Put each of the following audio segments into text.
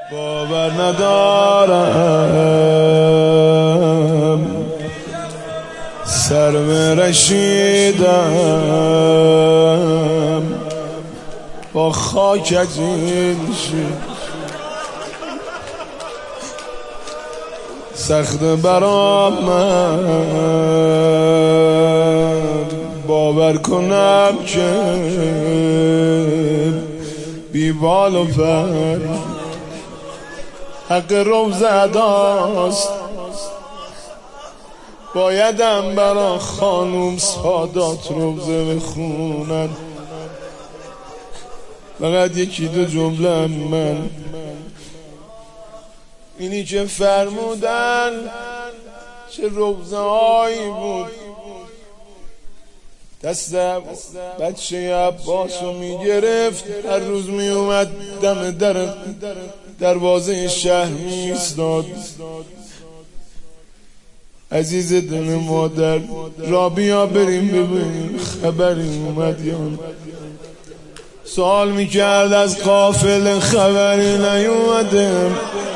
باور ندارم سر رشیدم با خاک از این سخت برام من باور کنم که بی بال و پر حق روزه اداست. بایدم برا خانوم سادات روزه بخونن. فقط یکی دو جمله من اینی که فرمودن چه روزه هایی بود دست بچه عباسو میگرفت، هر روز میومد دم دروازه شهر میستاد. عزیز دل مادر را بیا بریم ببینیم خبری اومد یا سوال میکرد از قافله خبری نیومده.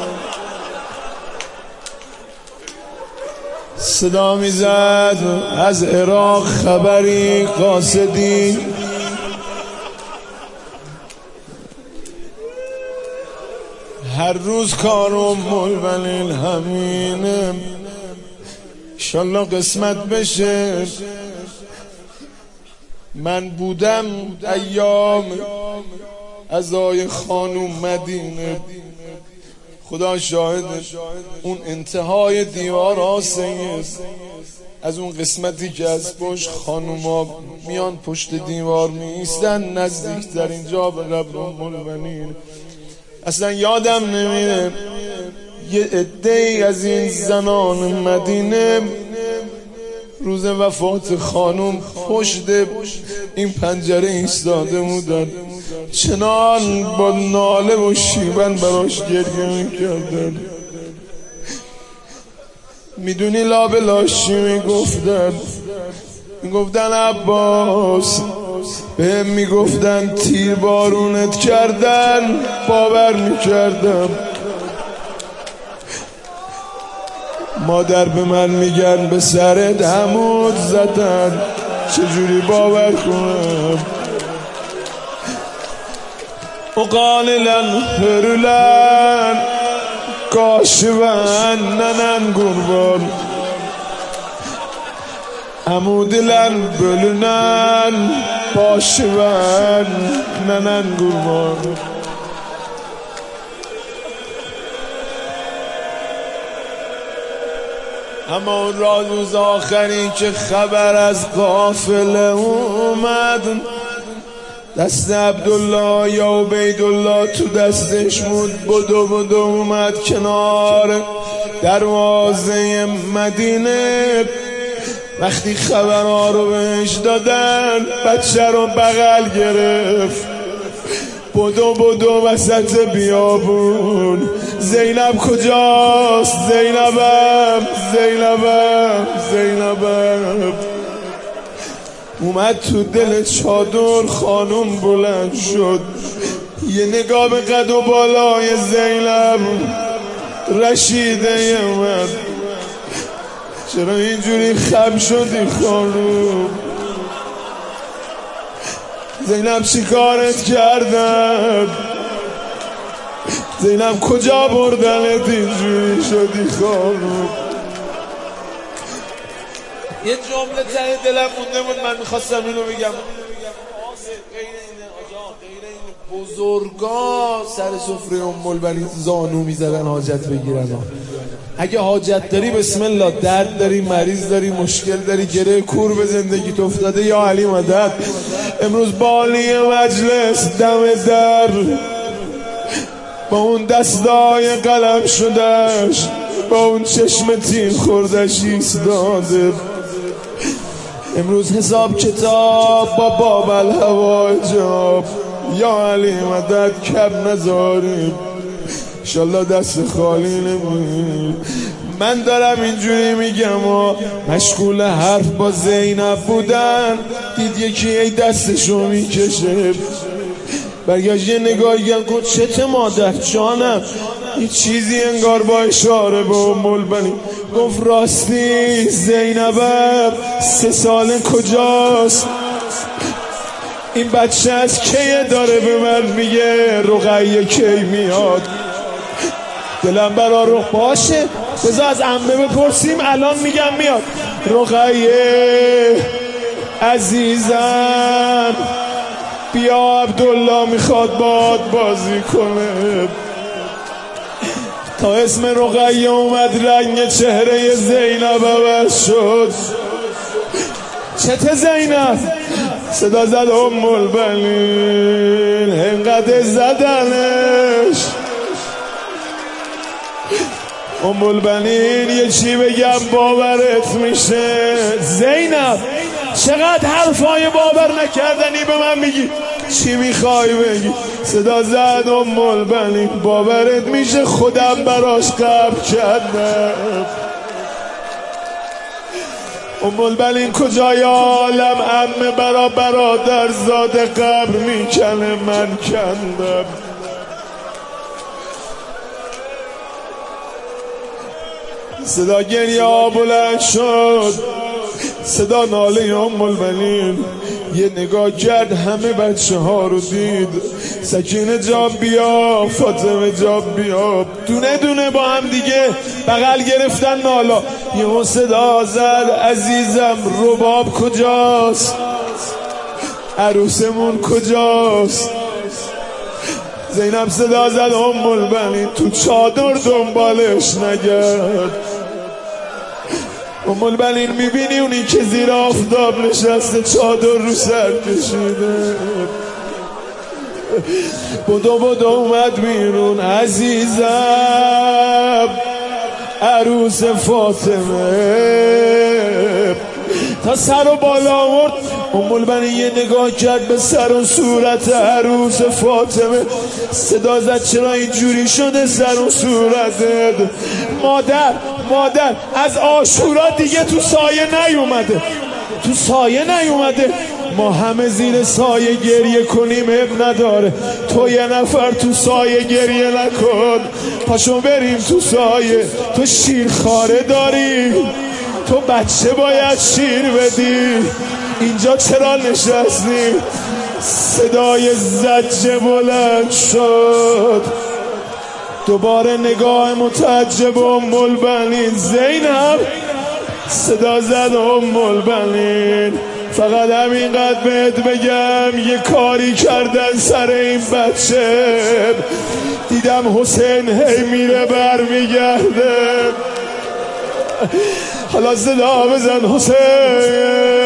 صدا میزد از عراق خبری قاصدی. هر روز کارم ملبنین همینه، انشالله قسمت بشه. من بودم ایام عزای خانوم مدینه، خدا شاهد اون انتهای دیوار آسیه از اون قسمتی که از پشت خانوما میان پشت دیوار میستن نزدیک در اینجا به قبر ام المؤمنین. اصلا یادم نمیره یه عده‌ای از این زنان مدینه روز وفات خانوم پشت این پنجره ایستاده بودن، چنان با ناله و شیون براش گریه میکردن. میدونی لابلاش چی میگفتن عباس بهم میگفتن تیر بارونت کردن، باور میکردم. مادر به من میگن به سرت عمود زدن، چجوری باور کنم؟ وقاللا هرلن کاشون ننن قربان عمودلن بلنن پاشون ننن قربان. اما اون روز آخری که خبر از قافله اومد، دست عبدالله یا عبیدالله تو دستش بود، بدو اومد کنار دروازه مدینه. وقتی خبرها رو بهش دادن بچه رو بغل گرفت، بدو وسط بیابون. زینب کجاست؟ زینبم اومد تو دل چادر. خانوم بلند شد، یه نگاه به قد و بالای زینب رشیده من. چرا اینجوری خم شدی خانوم؟ زینب چی کارت کردن؟ زینب کجا بردنت اینجوری شدی خانوم؟ یه جمله ته دلم مونده بود، من میخواستم اینو بگم. غیر این بزرگا سر سفره ام المؤمنین زانو میزدن حاجت بگیرن. اگه حاجت داری بسم الله، درد داری، مریض داری، مشکل داری، گره کور به زندگیت افتاده، یا علی مدد. امروز بالی مجلس دم در با اون دستای قلم شدش، با اون چشم تین خوردش ایستاده. امروز حساب کتاب با باب الحواجب، یا علی مدد کم نذاریم، انشالله دست خالی نمونیم. من دارم اینجوری میگم و مشغول حرف با زینب بودن، دید یکی ای دستشو میکشه، برگشت یه نگاهی گل کن چته مادر جانم، یه چیزی انگار با اشاره به ام البنین گفت راستی زینبم 3 ساله کجاست؟ این بچه از کیه؟ داره به من میگه رقیه کی میاد. دلم برا رخ باشه بذار از عمه بپرسیم الان میگم میاد. رقیه عزیزم بیا عبدالله میخواد باد بازی کنه. تا اسم رقیه اومد رنگ چهره زینب عوض شد. چته زینب؟ صدا زد ام البنین انقدر زدنش. ام البنین یه چی بگم باورت میشه؟ زینب چقدر حرفای باور نکردنی به من میگی، چی میخوای بگی؟ صدا زد ام البنین باورت میشه خودم براش قبر کردم. ام البنین کجای عالم عمه برا برادر زاده قبر میکنه من کندم. صدا گریه بلند شد، صدا ناله ام البنین. یه نگاه کرد همه بچه ها رو دید. سکینه جان بیا، فاطمه جان بیا، دونه دونه با هم دیگه بغل گرفتن نالا. یه صدا زد عزیزم رباب کجاست؟ عروسمون کجاست؟ زینب صدا زد ام البنین تو چادر دنبالش نگرد. ام البنین میبینی اونی که زیر آفتاب نشسته چادر رو سر کشیده. بدو اومد بیرون عزیزم عروس فاطمه. تا سر و بالا آورد ام البنین یه نگاه کرد به سر و صورت عروس فاطمه. صدا زد چرا اینجوری شده سر و صورتت؟ مادر از عاشورا دیگه تو سایه نیومده. ما همه زیر سایه گریه کنیم اب نداره، تو یه نفر تو سایه گریه نکن. پاشو بریم تو سایه. تو شیرخواره داری، تو بچه باید شیر بدی. اینجا چرا نشستی؟ صدای زجه بلند شد. دوباره نگاه متعجب ام البنین. زینب صدا زد ام البنین فقط همینقدر بهت بگم یه کاری کردن سر این بچه. دیدم حسین هی میره بر میگرده. حالا صدا بزن حسین.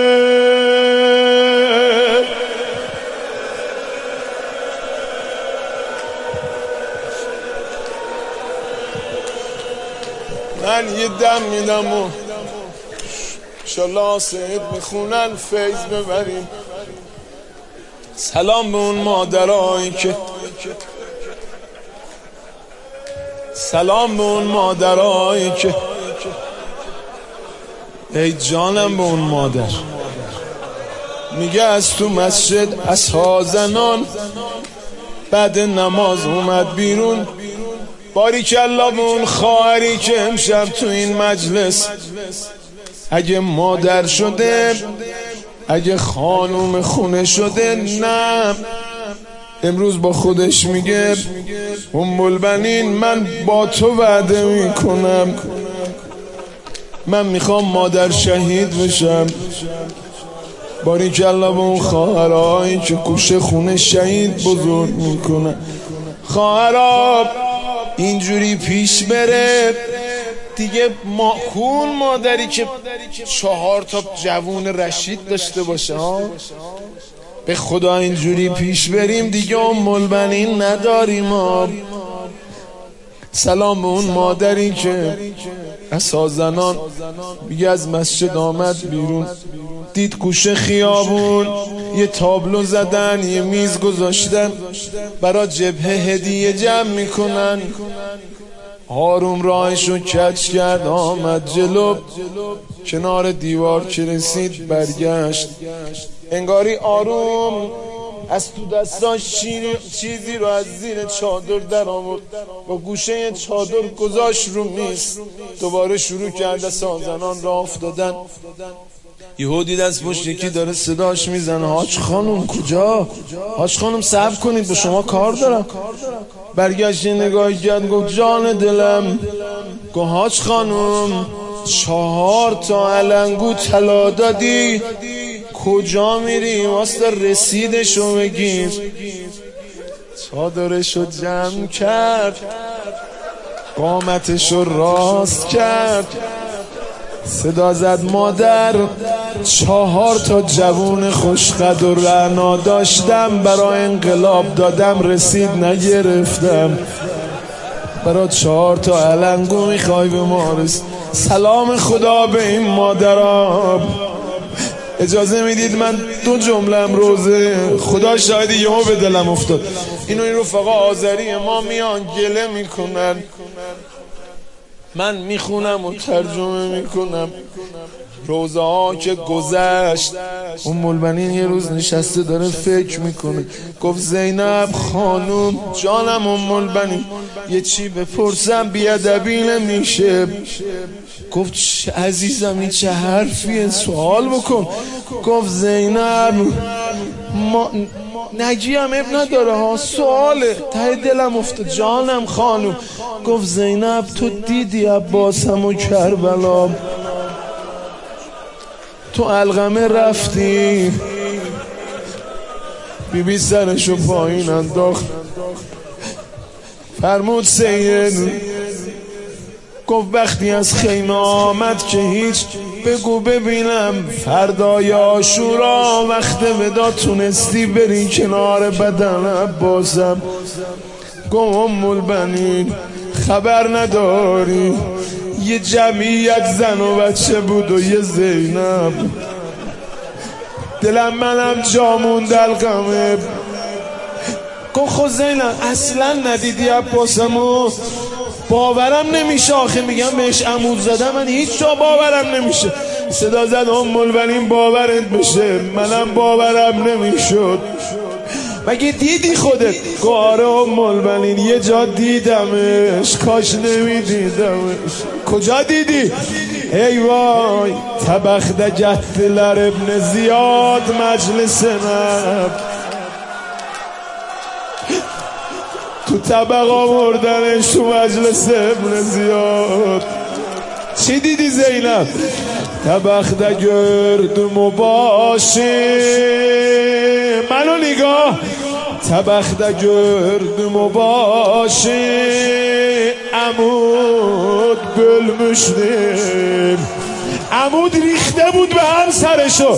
من یه دم میدم و انشالله سید میخونن فیض ببریم. سلام به اون مادرایی که ای جانم به اون مادر میگه از تو مسجد اصحا زنان بعد نماز اومد بیرون. باریکالله به اون خواهری که امشب تو این مجلس اگه مادر شده، اگه خانوم خونه شده، نه امروز با خودش میگه ام البنین من با تو وعده میکنم من میخوام مادر شهید بشم. باریکالله به اون خواهرایی که کوشه خونه شهید بزرگ میکنن. خواهرها اینجوری پیش بره دیگه. کون مادری که 4 تا جوون رشید داشته باشه ها. به خدا اینجوری پیش بریم دیگه ام البنین نداریم ها. سلام به اون مادری که اصحا زنان میگه از مسجد آمد بیرون، دید کوشه خیابون یه تابلو زدن، یه میز گذاشتن برا جبهه هدیه جمع میکنن. آروم راهشو کج کرد آمد جلو. کنار دیوار که رسید برگشت. انگاری آروم از تو دستاش چیزی رو از زیر چادر در آورد، با گوشه چادر گذاشت رو میز. دوباره شروع کرده سازنان را افتادن. یهو دید از پشت یکی داره صداش میزنه: حاج خانم کجا؟ حاج خانم صبر کنید با شما کار دارم. برگشت نگاه کرد، گفت جان دلم. گفت حاج خانم 4 تا علنگو طلا دادی، کجا میری؟ واسه رسیدشو بگیر. چادرشو جمع کرد، قامتشو راست کرد، صدا زد: مادر 4 تا جوون خوشقد و رعنا داشتم، برای انقلاب دادم رسید نگرفتم، برای 4 تا علنگو میخوای به ما رسید. سلام خدا به این مادرام. اجازه میدید من 2 جمله‌ام روزه خدا شاهدی یهو به دلم افتاد. این رفقا آذری ما میان گله میکنن، من میخونم و ترجمه میکنم. روزه ها که گذشت، البنین یه روز نشسته داره فکر میکنه. گفت زینب خانم جانم البنین، یه چی بپرسم بیادبی نمیشه؟ گفت عزیزم این چه حرفیه؟ سوال بکن. گفت زینب ما نگیم اب نداره ها، سواله ته دلم افتاد. جانم خانم. گفت زینب تو دیدی عباسم و کربلا؟ تو علقمه رفتی؟ بی سرشو پایین انداخت، فرمود سید. گفت وقتی از خیمه آمد که هیچ، بگو ببینم فردای عاشورا وقت ودا تونستی بری کنار بدن عباسم؟ گفت البنین خبر نداری؟ یه جمعیت زن و بچه بود و یه زینب، دلم منم جا موند علقمه. گفت خود زینب اصلا ندیدی عباسمو؟ باورم نمیشه آخه، میگم بهش عمود زدم، من هیچ جا باورم نمیشه. صدا زد البنین باورت بشه، منم باورم نمیشد. مگه دیدی خودت؟ گاره البنین یه جا دیدمش، کاش نمیدیدمش. کجا دیدی؟ ای وای تبخده جدلر ابن زیاد مجلس نب، تو طبق آوردنش تو مجلس ابن زیاد. چی دیدی زینب؟ طبخده گردم باشه منو نگاه، طبخده گردم باشه عمود بلمشدیم، عمود ریخته بود به هم سرشو،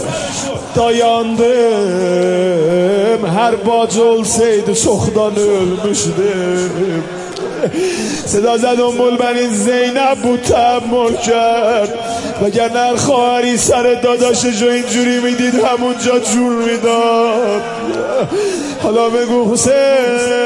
دایاندم her باج olsaydı çoktan ölmüştüm. صدا زد البنین زینب بود تحمل کرد، وگرنه هر خواهری سر داداششو اینجوری میدید همونجا جور میداد. حالا بگو حسین